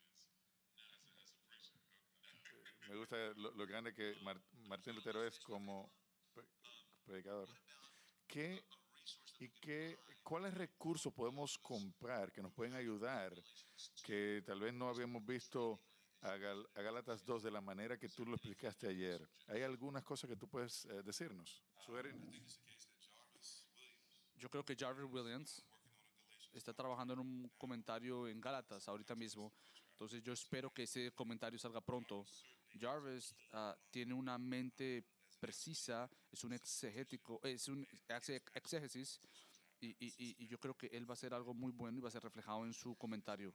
Me gusta lo grande que Martín Lutero es como predicador. ¿Qué ¿Cuáles recursos podemos comprar que nos pueden ayudar que tal vez no habíamos visto a Gálatas 2 de la manera que tú lo explicaste ayer? ¿Hay algunas cosas que tú puedes decirnos? Sugerirnos. Yo creo que Jarvis Williams está trabajando en un comentario en Gálatas ahorita mismo. Entonces yo espero que ese comentario salga pronto. Jarvis tiene una mente precisa, es un exegético, es un exégesis y yo creo que él va a hacer algo muy bueno y va a ser reflejado en su comentario.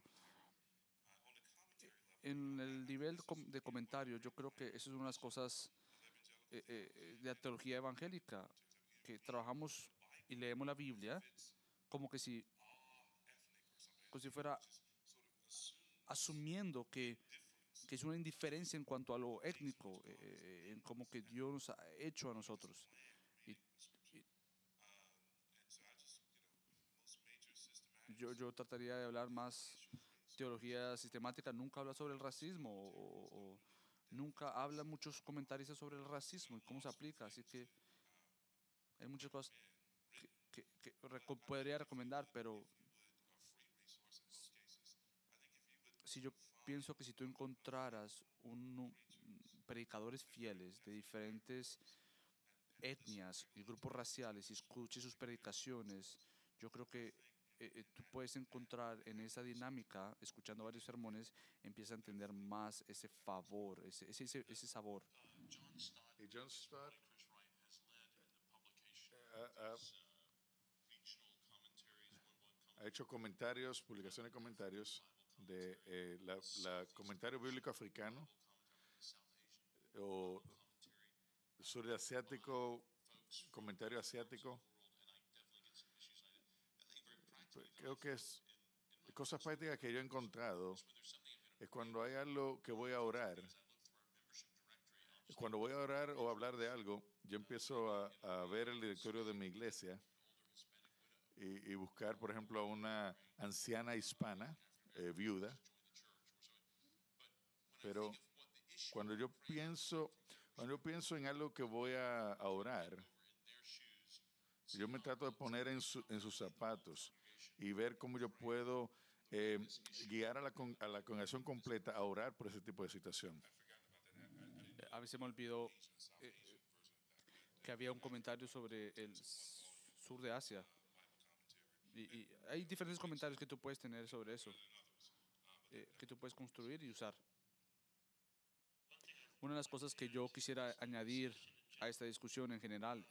En el nivel de comentario, yo creo que eso es una de las cosas de la teología evangélica, que trabajamos y leemos la Biblia como que como si fuera asumiendo que es una indiferencia en cuanto a lo étnico, en como que Dios nos ha hecho a nosotros. Y, yo trataría de hablar más teología sistemática, nunca habla sobre el racismo o nunca habla muchos comentarios sobre el racismo y cómo se aplica, así que hay muchas cosas que podría recomendar, pero si yo pienso que si tú encontraras predicadores fieles de diferentes etnias y grupos raciales y escuches sus predicaciones, yo creo que tú puedes encontrar en esa dinámica, escuchando varios sermones, empiezas a entender más ese favor, ese sabor. Y John Stott ha, ha hecho comentarios, publicaciones de comentarios de la comentario bíblico africano o surasiático, comentario asiático. Creo que es cosas prácticas que yo he encontrado es cuando hay algo que voy a orar. Cuando voy a orar o hablar de algo, yo empiezo a ver el directorio de mi iglesia y buscar, por ejemplo, a una anciana hispana, viuda. Pero cuando yo pienso en algo que voy a orar, yo me trato de poner en sus zapatos y ver cómo yo puedo guiar a la congregación completa a orar por ese tipo de situación. A mí se me olvidó que había un comentario sobre el sur de Asia. Y hay diferentes comentarios que tú puedes tener sobre eso, que tú puedes construir y usar. Una de las cosas que yo quisiera añadir a esta discusión en general,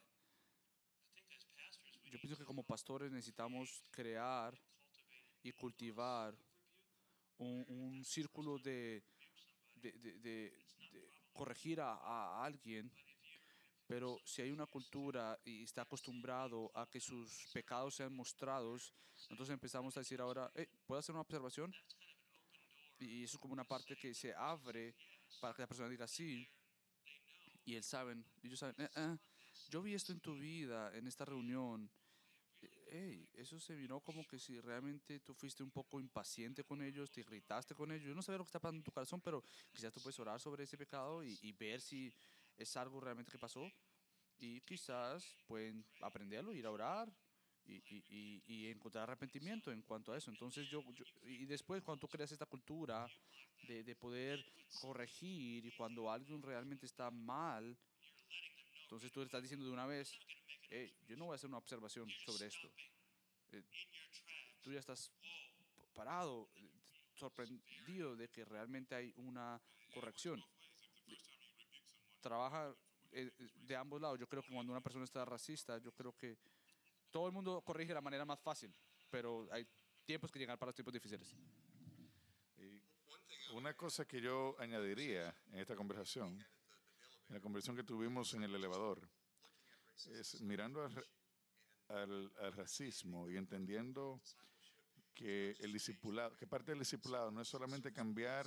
yo pienso que como pastores necesitamos crear y cultivar un círculo de corregir a alguien, pero si hay una cultura y está acostumbrado a que sus pecados sean mostrados, nosotros empezamos a decir ahora, ¿puedo hacer una observación? Y eso es como una parte que se abre para que la persona diga sí. Y ellos saben, yo vi esto en tu vida, en esta reunión. Hey, eso se vino como que si realmente tú fuiste un poco impaciente con ellos, te irritaste con ellos. Yo no sé lo que está pasando en tu corazón, pero quizás tú puedes orar sobre ese pecado y ver si es algo realmente que pasó. Y quizás pueden aprenderlo, ir a orar y encontrar arrepentimiento en cuanto a eso. Entonces y después cuando tú creas esta cultura de poder corregir y cuando alguien realmente está mal, entonces tú le estás diciendo de una vez, hey, yo no voy a hacer una observación sobre esto. Eh, Tú ya estás parado, sorprendido de que realmente hay una corrección. Trabaja de ambos lados. Yo creo que cuando una persona está racista, yo creo que todo el mundo corrige de la manera más fácil, pero hay tiempos que llegan para los tiempos difíciles. Y una cosa que yo añadiría en esta conversación, en la conversación que tuvimos en el elevador, es mirando al racismo y entendiendo que el discipulado, que parte del discipulado no es solamente cambiar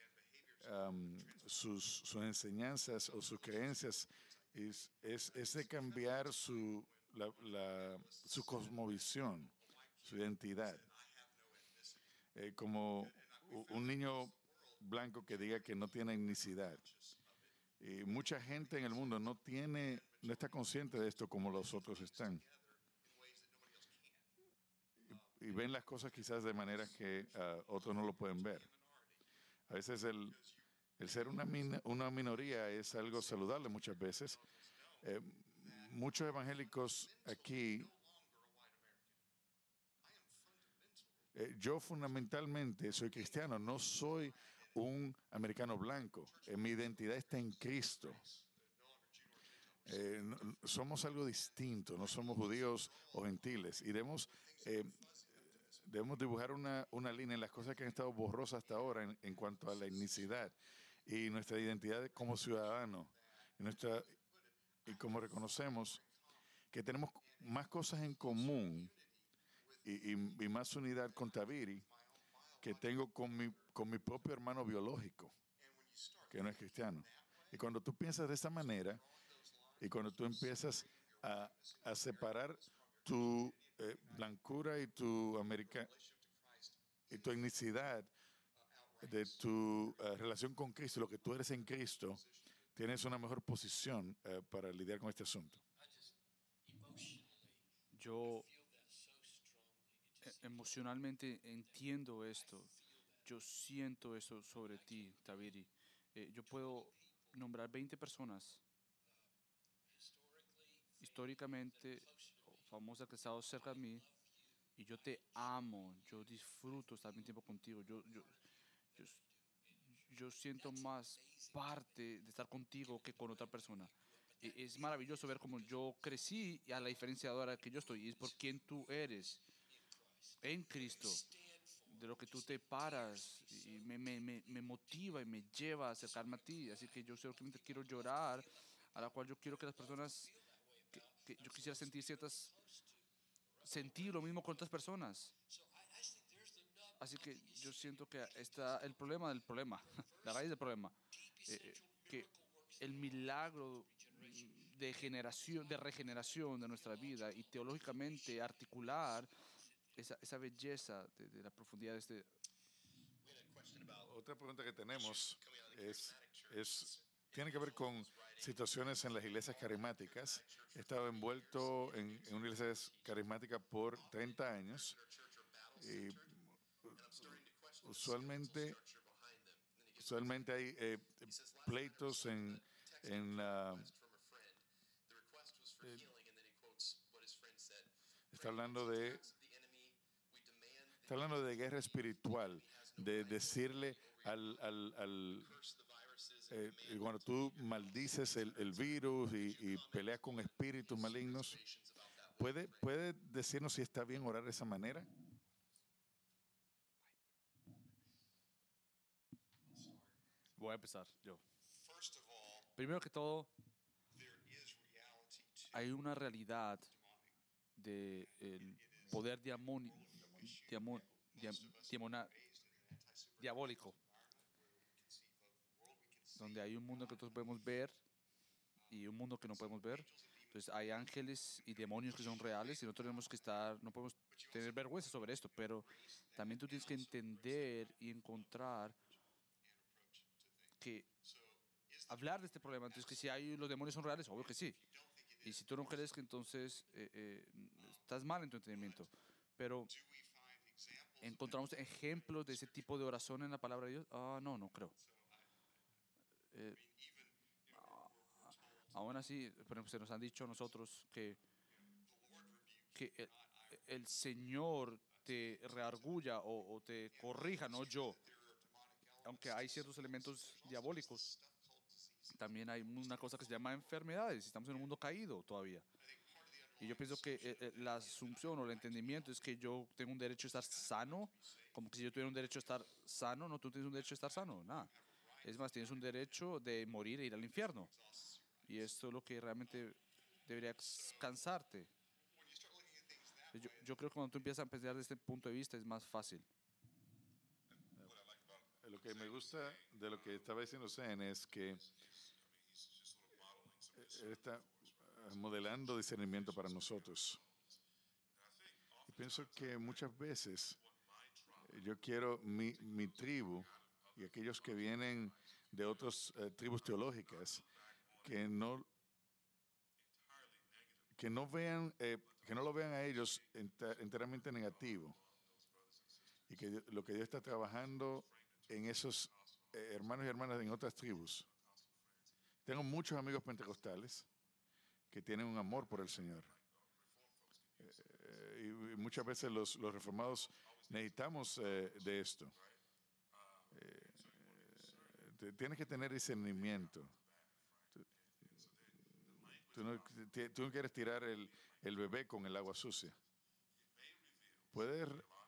sus enseñanzas o sus creencias, es de cambiar su cosmovisión, su identidad. Como un niño blanco que diga que no tiene etnicidad. Y mucha gente en el mundo no está consciente de esto como los otros están. Y ven las cosas quizás de manera que otros no lo pueden ver. A veces el ser una minoría es algo saludable muchas veces. Muchos evangélicos aquí, yo fundamentalmente soy cristiano, no soy un americano blanco. Mi identidad está en Cristo. Somos algo distinto, no somos judíos o gentiles. Y debemos dibujar una línea en las cosas que han estado borrosas hasta ahora en cuanto a la etnicidad y nuestra identidad como ciudadano y como reconocemos que tenemos más cosas en común y más unidad con Tabiri que tengo con mi propio hermano biológico, que no es cristiano. Y cuando tú piensas de esa manera, y cuando tú empiezas a separar tu blancura y tu etnicidad de tu relación con Cristo, lo que tú eres en Cristo, tienes una mejor posición para lidiar con este asunto. Yo emocionalmente entiendo esto. Yo siento eso sobre ti, Tabiri. Yo puedo nombrar 20 personas históricamente famosas que han estado cerca de mí y yo te amo, yo disfruto estar mi tiempo contigo, yo, yo siento más parte de estar contigo que con otra persona. Es maravilloso ver cómo yo crecí y a la diferencia de ahora que yo estoy, y es por quien tú eres en Cristo, de lo que tú te paras y me motiva y me lleva a acercarme a ti. Así que yo solamente quiero llorar, a la cual yo quiero que las personas, que yo quisiera sentir ciertas, sentir lo mismo con otras personas. Así que yo siento que está el problema del problema, la raíz del problema, que el milagro de generación, de regeneración de nuestra vida y teológicamente articular esa belleza de la profundidad de este. Otra pregunta que tenemos es, tiene que ver con situaciones en las iglesias carismáticas. He estado envuelto en una iglesia carismática por 30 años y usualmente, usualmente hay pleitos en la... Está hablando de Está hablando de guerra espiritual, de decirle cuando tú maldices el virus y peleas con espíritus malignos, ¿puede decirnos si está bien orar de esa manera? Voy a empezar yo. Primero que todo, hay una realidad del poder diamon- dia- diamona- diabólico, donde hay un mundo que nosotros podemos ver y un mundo que no podemos ver. Entonces hay ángeles y demonios que son reales y nosotros tenemos que estar, no podemos tener vergüenza sobre esto, pero también tú tienes que entender y encontrar que hablar de este problema. Entonces, que si hay los demonios son reales, obvio que sí. Y si tú no crees que entonces estás mal en tu entendimiento. Pero encontramos ejemplos de ese tipo de oración en la palabra de Dios. No, no creo. Eh, Aún así, por ejemplo, se nos han dicho a nosotros que el Señor te reargulla o te corrija, no yo. Aunque hay ciertos elementos diabólicos, también hay una cosa que se llama enfermedades. Estamos en un mundo caído todavía. Y yo pienso que la asunción o el entendimiento es que yo tengo un derecho a estar sano, como que si yo tuviera un derecho a estar sano, no, tú tienes un derecho a estar sano, nada. Es más, tienes un derecho de morir e ir al infierno. Y esto es lo que realmente debería cansarte. Yo creo que cuando tú empiezas a pensar desde este punto de vista es más fácil. Lo que me gusta de lo que estaba diciendo Zen es que él está modelando discernimiento para nosotros. Y pienso que muchas veces yo quiero mi tribu y aquellos que vienen de otras tribus teológicas que no vean que no lo vean a ellos enteramente negativo y que lo que Dios está trabajando en esos hermanos y hermanas en otras tribus. Tengo muchos amigos pentecostales que tienen un amor por el Señor. Y muchas veces los reformados necesitamos de esto. Tienes que tener discernimiento. Tú no quieres tirar el bebé con el agua sucia. Puedes,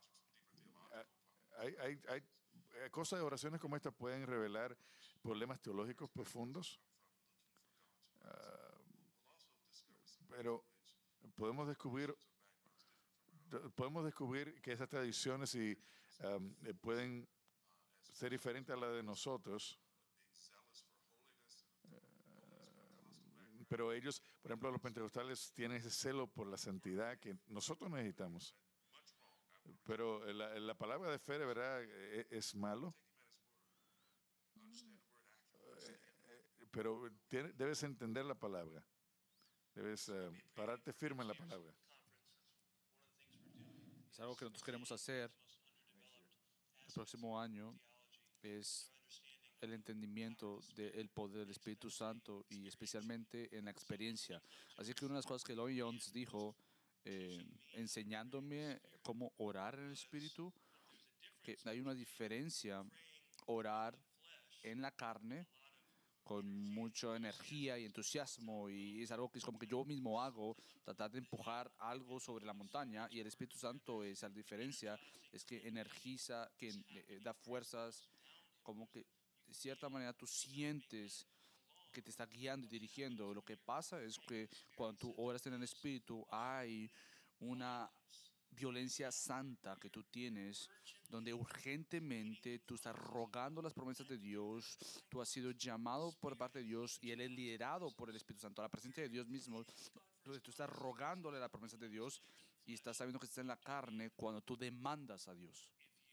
hay cosas de oraciones como esta pueden revelar problemas teológicos profundos, pero podemos descubrir que esas tradiciones pueden ser diferentes a las de nosotros, pero ellos, por ejemplo, los pentecostales tienen ese celo por la santidad que nosotros necesitamos. Pero la palabra de fe, de verdad, es malo. Pero debes entender la palabra. Debes pararte firme en la palabra. Es algo que nosotros queremos hacer el próximo año, es el entendimiento del poder del Espíritu Santo y especialmente en la experiencia. Así que una de las cosas que Lloyd Jones dijo, enseñándome cómo orar en el Espíritu, que hay una diferencia orar en la carne con mucha energía y entusiasmo y es algo que es como que yo mismo hago, tratar de empujar algo sobre la montaña y el Espíritu Santo es la diferencia, es que energiza, que da fuerzas, como que de cierta manera tú sientes que te está guiando y dirigiendo. Lo que pasa es que cuando tú oras en el Espíritu hay una violencia santa que tú tienes, donde urgentemente tú estás rogando las promesas de Dios, tú has sido llamado por parte de Dios y Él es liderado por el Espíritu Santo, a la presencia de Dios mismo, donde tú estás rogándole las promesas de Dios y estás sabiendo que está en la carne cuando tú demandas a Dios.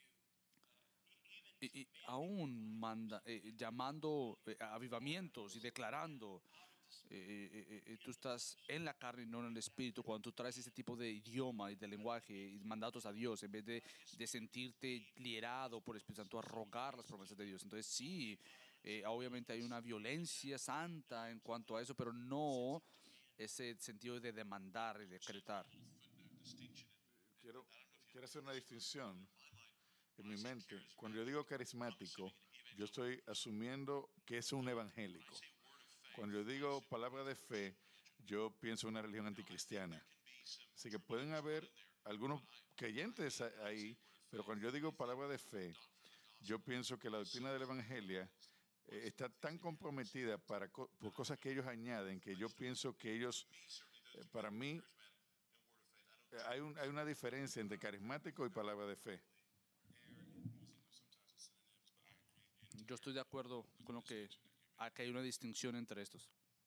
Y aún llamando avivamientos y declarando tú estás en la carne y no en el espíritu, cuando tú traes ese tipo de idioma y de lenguaje y mandatos a Dios, en vez de sentirte liderado por el Espíritu Santo a rogar las promesas de Dios. Entonces sí, obviamente hay una violencia santa en cuanto a eso, pero no ese sentido de demandar y decretar. Quiero, quiero hacer una distinción en mi mente. Cuando yo digo carismático, yo estoy asumiendo que es un evangélico. Cuando yo digo palabra de fe, yo pienso en una religión anticristiana. Así que pueden haber algunos creyentes ahí, pero cuando yo digo palabra de fe, yo pienso que la doctrina del evangelio está tan comprometida por cosas que ellos añaden que yo pienso que ellos, para mí, hay una diferencia entre carismático y palabra de fe. Yo estoy de acuerdo con lo que aquí hay una distinción entre estos.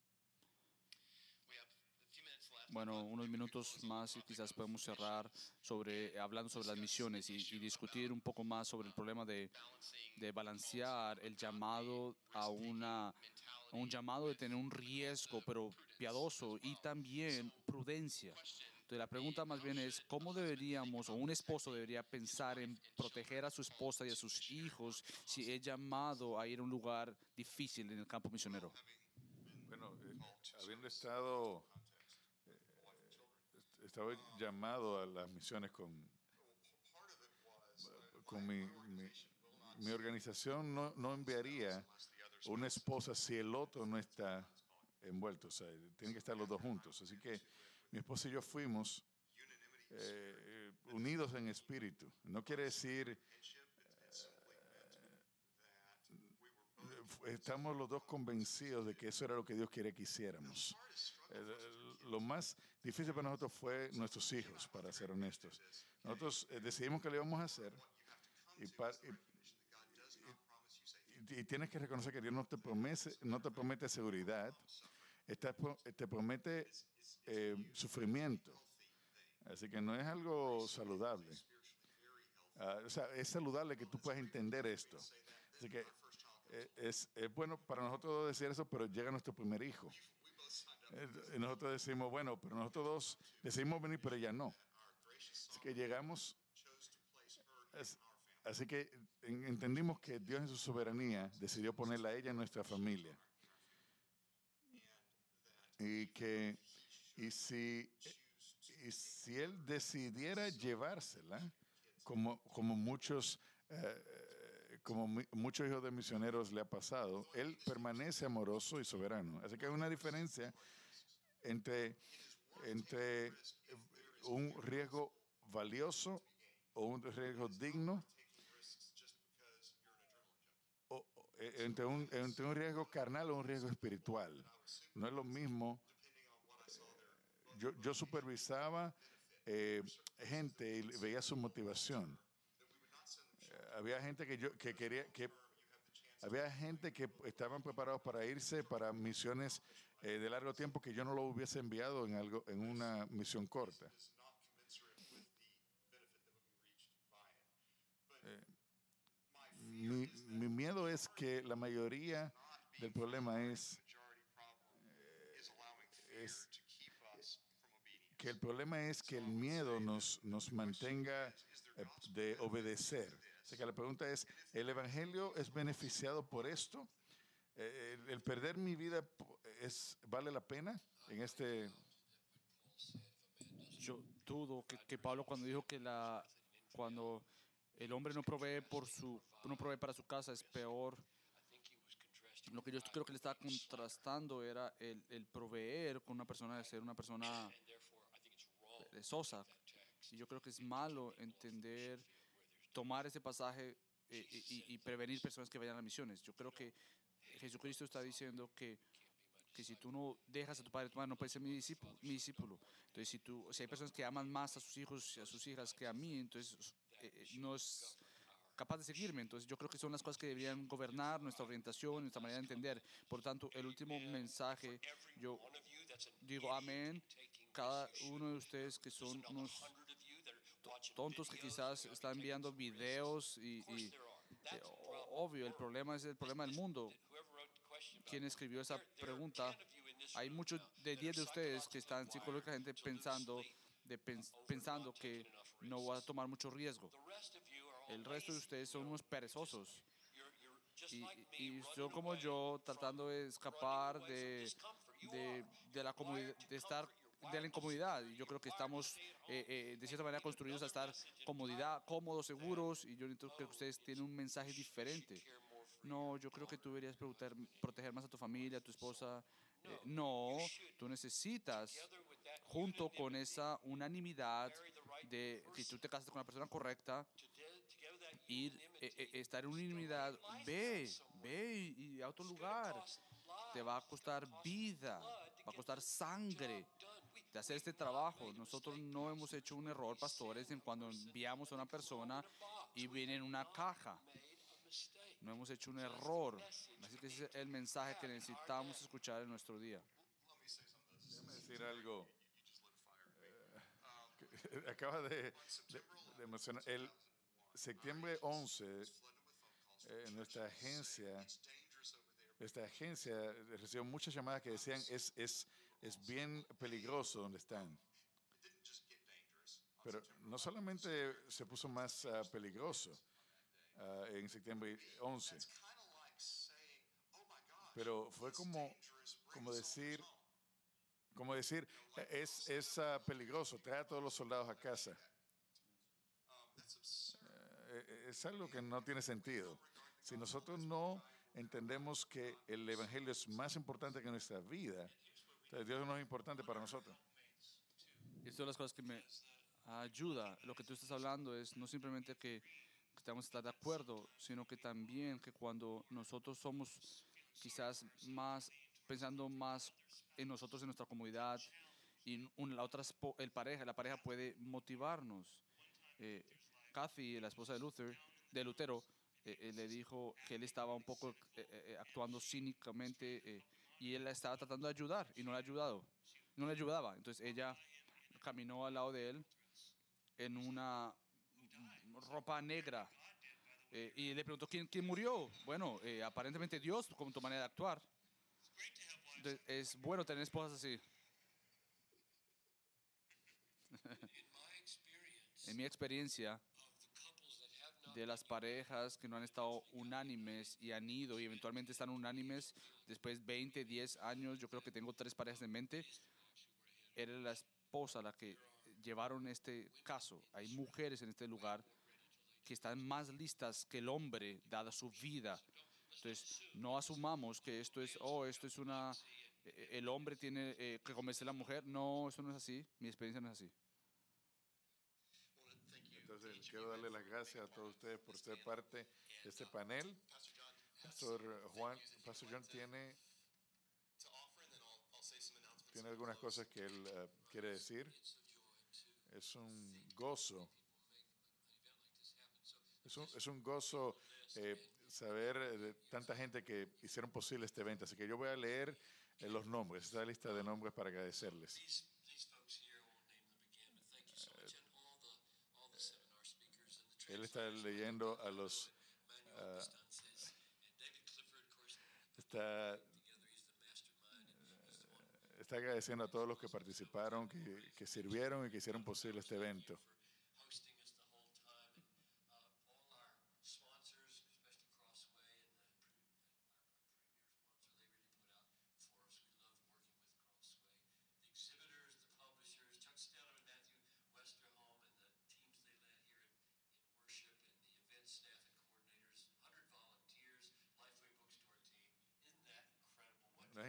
Bueno, unos minutos más y quizás podemos cerrar hablando sobre las misiones y discutir un poco más sobre el problema de balancear el llamado a un llamado de tener un riesgo, pero piadoso y también prudencia. Entonces la pregunta más bien es, ¿cómo deberíamos o un esposo debería pensar en proteger a su esposa y a sus hijos si es llamado a ir a un lugar difícil en el campo misionero? Bueno, habiendo estado llamado a las misiones con mi organización, no enviaría una esposa si el otro no está envuelto. O sea, tienen que estar los dos juntos. Así que mi esposa y yo fuimos unidos en espíritu. No quiere decir estamos los dos convencidos de que eso era lo que Dios quería que hiciéramos. Lo más difícil para nosotros fue nuestros hijos, para ser honestos. Nosotros decidimos que lo íbamos a hacer y, y tienes que reconocer que Dios no te promete seguridad, te promete sufrimiento. Así que no es algo saludable. O sea, es saludable que tú puedas entender esto. Así que es bueno para nosotros decir eso, pero llega nuestro primer hijo. Y nosotros decimos, bueno, pero nosotros dos decidimos venir, pero ella no. Así que llegamos, así que entendimos que Dios en su soberanía decidió ponerla a ella en nuestra familia. Y que y si Él decidiera llevársela, como muchos muchos hijos de misioneros le ha pasado, Él permanece amoroso y soberano. Así que hay una diferencia entre un riesgo valioso o un riesgo digno, entre un riesgo carnal o un riesgo espiritual. No es lo mismo. Yo supervisaba gente y veía su motivación. Había gente que quería que había gente que estaban preparados para irse para misiones de largo tiempo que yo no lo hubiese enviado en una misión corta. Mi miedo es que la mayoría del problema es que el problema es que el miedo nos mantenga de obedecer. Así que la pregunta es, ¿el Evangelio es beneficiado por esto? ¿El perder mi vida vale la pena en este? dudo que Pablo cuando dijo que cuando el hombre no provee, no provee para su casa es peor. Lo que yo creo que le estaba contrastando era el proveer con una persona de ser una persona perezosa. Y yo creo que es malo entender, tomar ese pasaje y prevenir personas que vayan a misiones. Yo creo que Jesucristo está diciendo que si tú no dejas a tu padre y tu madre, no puedes ser mi discípulo. Entonces, si hay personas que aman más a sus hijos y a sus hijas que a mí, entonces no es capaz de seguirme. Entonces, yo creo que son las cosas que deberían gobernar nuestra orientación, nuestra manera de entender. Por tanto, el último mensaje, yo digo amén. Cada uno de ustedes que son unos tontos que quizás están enviando videos obvio, el problema es el problema del mundo. Quien escribió esa pregunta, hay muchos de 10 de ustedes que están psicológicamente pensando que no voy a tomar mucho riesgo. El resto de ustedes son unos perezosos. Y son como yo tratando de escapar de la comodidad, de estar de la incomodidad. Y yo creo que estamos de cierta manera construidos a estar cómodos, seguros. Y yo creo que ustedes tienen un mensaje diferente. No, yo creo que tú deberías proteger más a tu familia, a tu esposa. No, tú necesitas, junto con esa unanimidad de que tú te cases con la persona correcta, estar en unanimidad, ve y a otro lugar. Te va a costar vida, va a costar sangre de hacer este trabajo. Nosotros no hemos hecho un error, pastores, en cuando enviamos a una persona y viene en una caja. No hemos hecho un error. Así que ese es el mensaje que necesitamos escuchar en nuestro día. Déjame decir algo. Acaba de mencionar. El septiembre 11, nuestra agencia recibió muchas llamadas que decían es bien peligroso donde están. Pero no solamente se puso más peligroso en septiembre 11, pero fue como decir, es peligroso, trae a todos los soldados a casa. Es algo que no tiene sentido. Si nosotros no entendemos que el Evangelio es más importante que nuestra vida, entonces Dios no es importante para nosotros. Y esto es las cosas que me ayuda. Lo que tú estás hablando es no simplemente que tenemos que estar de acuerdo, sino que también que cuando nosotros somos quizás más pensando más en nosotros, en nuestra comunidad, y la otra la pareja puede motivarnos. Eh, Kathy, la esposa de Lutero, le dijo que él estaba un poco actuando cínicamente y él la estaba tratando de ayudar y no le ha ayudado, no le ayudaba. Entonces ella caminó al lado de él en una ropa negra y le preguntó quién murió. Bueno, aparentemente Dios, con tu manera de actuar. Entonces, es bueno tener esposas así. En mi experiencia, de las parejas que no han estado unánimes y han ido y eventualmente están unánimes después de 20, 10 años, yo creo que tengo 3 parejas en mente, era la esposa la que llevaron este caso. Hay mujeres en este lugar que están más listas que el hombre, dada su vida. Entonces, no asumamos que esto es el hombre tiene que convencer a la mujer. No, eso no es así. Mi experiencia no es así. Entonces, quiero darle las gracias a todos ustedes por ser parte de este panel. Pastor John tiene algunas cosas que él quiere decir. Es un gozo. Es un gozo saber de tanta gente que hicieron posible este evento. Así que yo voy a leer los nombres, esta lista de nombres para agradecerles. Él está leyendo a los... está agradeciendo a todos los que participaron, que sirvieron y que hicieron posible este evento.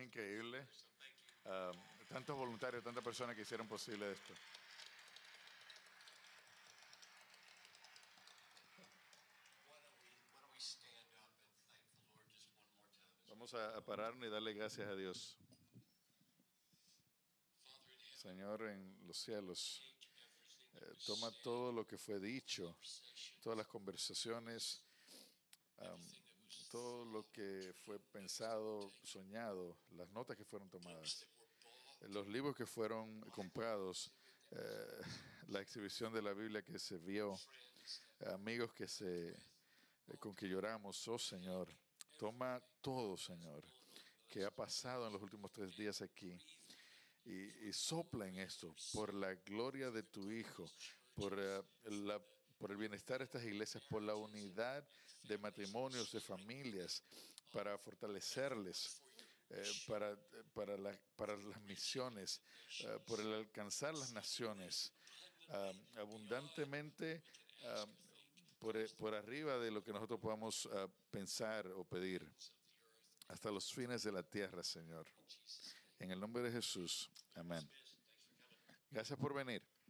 increíble. Tantos voluntarios, tantas personas que hicieron posible esto. Vamos a pararnos y darle gracias a Dios. Señor en los cielos, toma todo lo que fue dicho, todas las conversaciones, todo lo que fue pensado, soñado, las notas que fueron tomadas, los libros que fueron comprados, la exhibición de la Biblia que se vio, amigos con que lloramos. Oh Señor, toma todo, Señor, que ha pasado en los últimos 3 días aquí y sopla en esto por la gloria de tu Hijo, por el bienestar de estas iglesias, por la unidad de matrimonios, de familias, para fortalecerles, para las misiones, por el alcanzar las naciones, abundantemente, por arriba de lo que nosotros podamos pensar o pedir, hasta los fines de la tierra, Señor. En el nombre de Jesús. Amén. Gracias por venir.